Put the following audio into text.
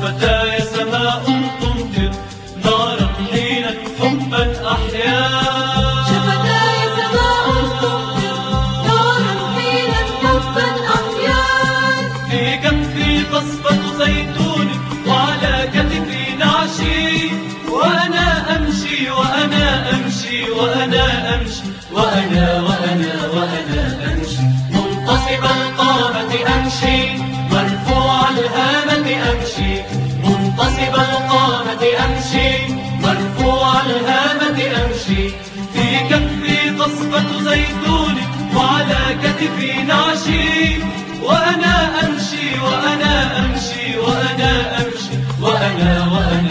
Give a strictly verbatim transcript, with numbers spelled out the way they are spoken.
شفتاي سماء تمطر نارا حينا حبا أحيا. شفتاي سماء تمطر نارا حينا حبا أحيا. في كفي قصبة زيتون وعلى كتفي نعشي، وأنا أمشي وأنا أمشي وأنا أمشي وأنا وأنا وأنا أمشي منتصب القامة أمشي مرفوع الهامة أمشي. منتصب القامة أمشي مرفوع الهامة أمشي. في كفي قصبة زيتون وعلى كتفي نعشي، وأنا أمشي وأنا أمشي وأنا أمشي وأنا وأنا